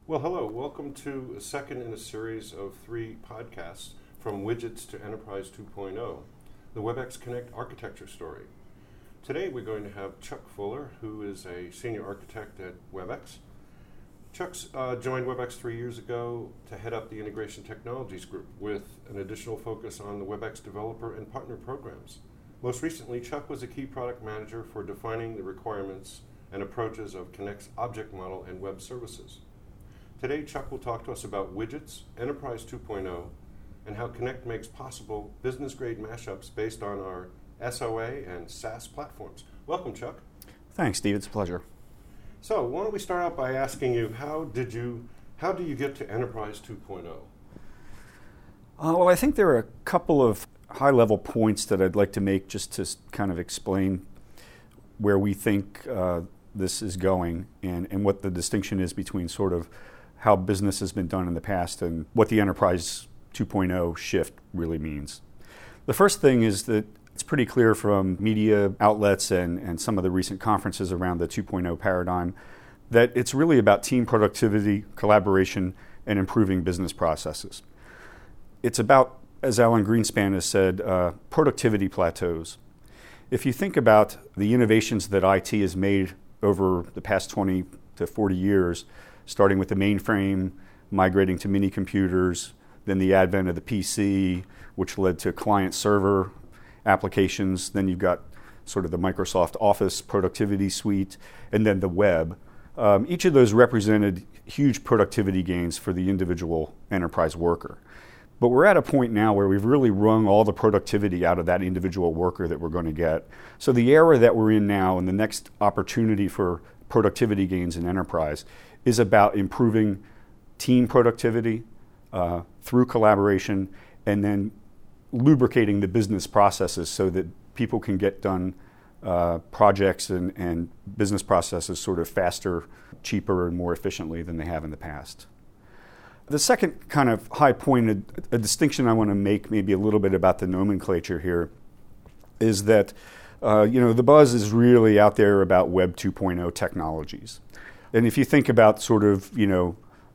Well, hello. Welcome to a second in a series of 3 podcasts from Widgets to Enterprise 2.0, the WebEx Connect architecture story. Today we're going to have Chuck Fuller, who is a senior architect at WebEx. Chuck's joined WebEx 3 years ago to head up the Integration Technologies Group with an additional focus on the WebEx developer and partner programs. Most recently, Chuck was a key product manager for defining the requirements and approaches of Connect's object model and web services. Today, Chuck will talk to us about Widgets, Enterprise 2.0, and how Connect makes possible business-grade mashups based on our SOA and SaaS platforms. Welcome, Chuck. Thanks, Steve. It's a pleasure. So, why don't we start out by asking you, how do you get to Enterprise 2.0? Well, I think there are a couple of high-level points that I'd like to make just to kind of explain where we think this is going and what the distinction is between sort of how business has been done in the past and what the Enterprise 2.0 shift really means. The first thing is that it's pretty clear from media outlets and some of the recent conferences around the 2.0 paradigm that it's really about team productivity, collaboration, and improving business processes. It's about, as Alan Greenspan has said, productivity plateaus. If you think about the innovations that IT has made over the past 20 to 40 years, starting with the mainframe, migrating to mini computers, then the advent of the PC, which led to client-server applications. Then you've got sort of the Microsoft Office productivity suite, and then the web. Each of those represented huge productivity gains for the individual enterprise worker. But we're at a point now where we've really wrung all the productivity out of that individual worker that we're going to get. So the era that we're in now and the next opportunity for productivity gains in enterprise is about improving team productivity through collaboration and then lubricating the business processes so that people can get done projects and business processes sort of faster, cheaper, and more efficiently than they have in the past. The second kind of high point, a distinction I want to make maybe a little bit about the nomenclature here, is that the buzz is really out there about Web 2.0 technologies. And if you think about sort of, the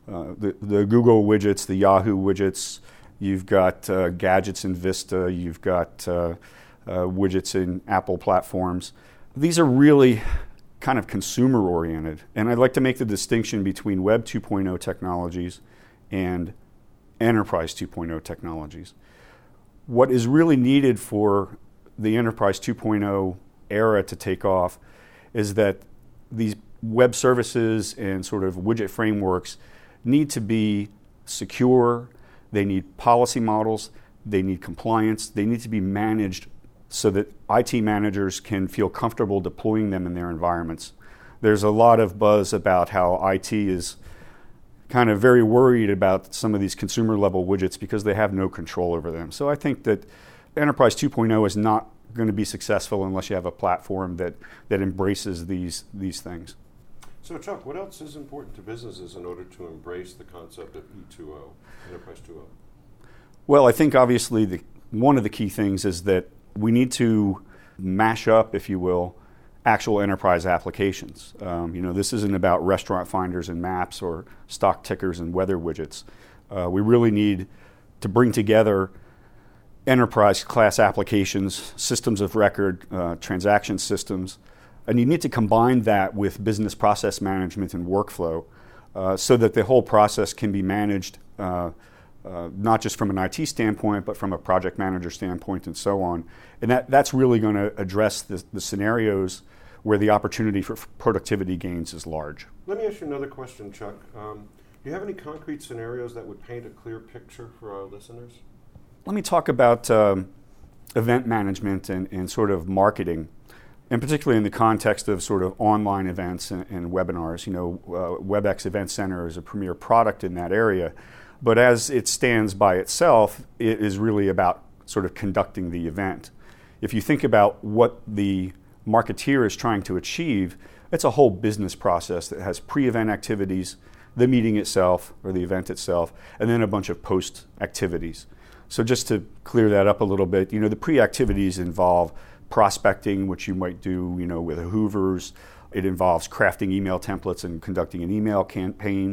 Google widgets, the Yahoo widgets, you've got gadgets in Vista, you've got widgets in Apple platforms. These are really kind of consumer-oriented. And I'd like to make the distinction between Web 2.0 technologies and Enterprise 2.0 technologies. What is really needed for the Enterprise 2.0 era to take off is that these web services and sort of widget frameworks need to be secure, they need policy models, they need compliance, they need to be managed so that IT managers can feel comfortable deploying them in their environments. There's a lot of buzz about how IT is kind of very worried about some of these consumer level widgets because they have no control over them. So I think that Enterprise 2.0 is not going to be successful unless you have a platform that embraces these things. So, Chuck, what else is important to businesses in order to embrace the concept of E2O, Enterprise 2.0? Well, I think obviously one of the key things is that we need to mash up, if you will, actual enterprise applications. This isn't about restaurant finders and maps or stock tickers and weather widgets. We really need to bring together enterprise class applications, systems of record, transaction systems, and you need to combine that with business process management and workflow so that the whole process can be managed not just from an IT standpoint, but from a project manager standpoint and so on. And that's really going to address the scenarios where the opportunity for productivity gains is large. Let me ask you another question, Chuck. Do you have any concrete scenarios that would paint a clear picture for our listeners? Let me talk about event management and sort of marketing, and particularly in the context of sort of online events and webinars. WebEx Event Center is a premier product in that area, but as it stands by itself, it is really about sort of conducting the event. If you think about what the marketeer is trying to achieve, it's a whole business process that has pre-event activities, the meeting itself or the event itself, and then a bunch of post activities. So just to clear that up a little bit, the pre-activities involve prospecting, which you might do, with Hoovers. It involves crafting email templates and conducting an email campaign.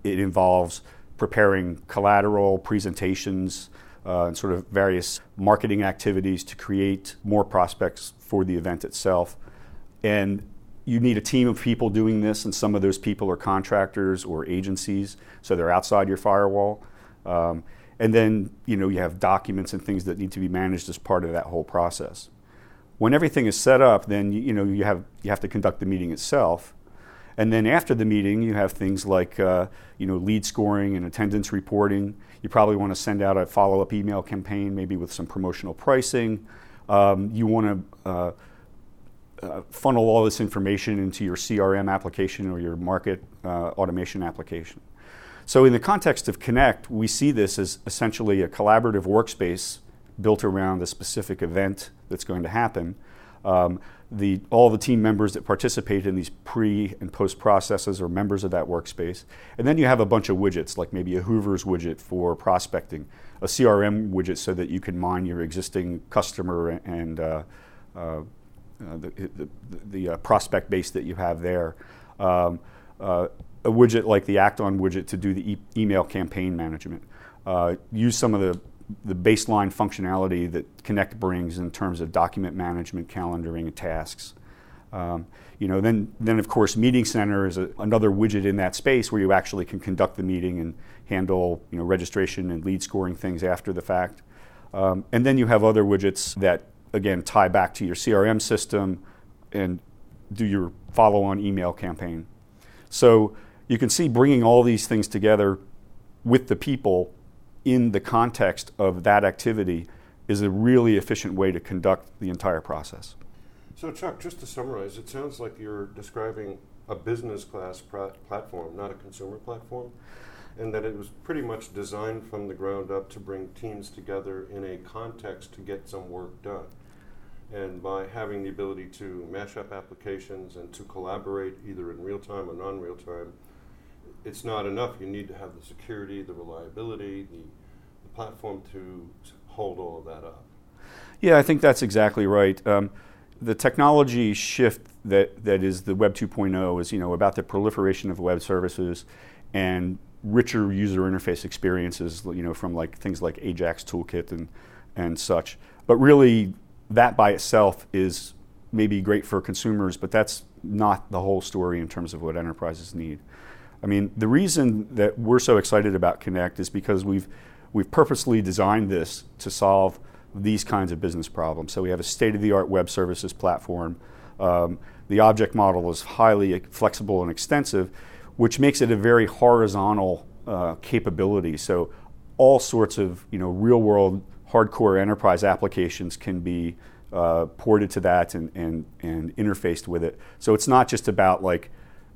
it involves preparing collateral, presentations, and sort of various marketing activities to create more prospects for the event itself. And you need a team of people doing this, and some of those people are contractors or agencies, so they're outside your firewall. And then you have documents and things that need to be managed as part of that whole process. When everything is set up, then you have to conduct the meeting itself. And then after the meeting, you have things like lead scoring and attendance reporting. You probably want to send out a follow-up email campaign, maybe with some promotional pricing. You want to funnel all this information into your CRM application or your market automation application. So in the context of Connect, we see this as essentially a collaborative workspace built around a specific event that's going to happen. All the team members that participate in these pre and post processes are members of that workspace. And then you have a bunch of widgets, like maybe a Hoover's widget for prospecting, a CRM widget so that you can mine your existing customer and the prospect base that you have there. A widget like the Act-On widget to do the email campaign management. Use some of the baseline functionality that Connect brings in terms of document management, calendaring, and tasks. Then of course Meeting Center is another widget in that space where you actually can conduct the meeting and handle registration and lead scoring things after the fact. And then you have other widgets that again tie back to your CRM system and do your follow-on email campaign. So you can see bringing all these things together with the people in the context of that activity is a really efficient way to conduct the entire process. So Chuck, just to summarize, it sounds like you're describing a business class platform, not a consumer platform, and that it was pretty much designed from the ground up to bring teams together in a context to get some work done. And by having the ability to mash up applications and to collaborate either in real time or non-real time, it's not enough. You need to have the security, the reliability, the platform to hold all of that up. Yeah, I think that's exactly right. The technology shift that is the Web 2.0 is about the proliferation of web services and richer user interface experiences, from like things like Ajax Toolkit and such. But really, that by itself is maybe great for consumers, but that's not the whole story in terms of what enterprises need. I mean, the reason that we're so excited about Connect is because we've purposely designed this to solve these kinds of business problems. So we have a state-of-the-art web services platform. The object model is highly flexible and extensive, which makes it a very horizontal capability. So all sorts of real-world hardcore enterprise applications can be ported to that and interfaced with it. So it's not just about like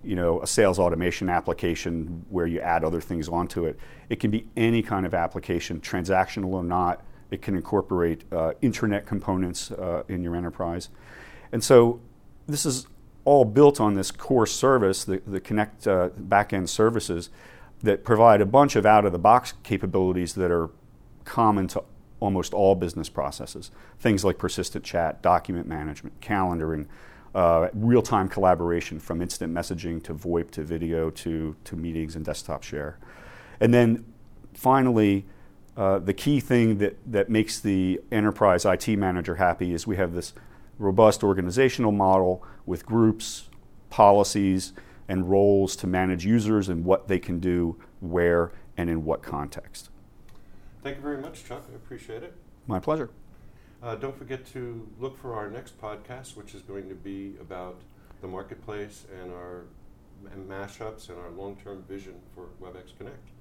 a sales automation application where you add other things onto it. It can be any kind of application, transactional or not. It can incorporate intranet components in your enterprise. And so this is all built on this core service, the Connect backend services that provide a bunch of out-of-the-box capabilities that are common to almost all business processes. Things like persistent chat, document management, calendaring, real-time collaboration from instant messaging to VoIP to video to meetings and desktop share. And then finally, the key thing that makes the enterprise IT manager happy is we have this robust organizational model with groups, policies, and roles to manage users and what they can do, where, and in what context. Thank you very much, Chuck. I appreciate it. My pleasure. Don't forget to look for our next podcast, which is going to be about the marketplace and our mashups and our long-term vision for WebEx Connect.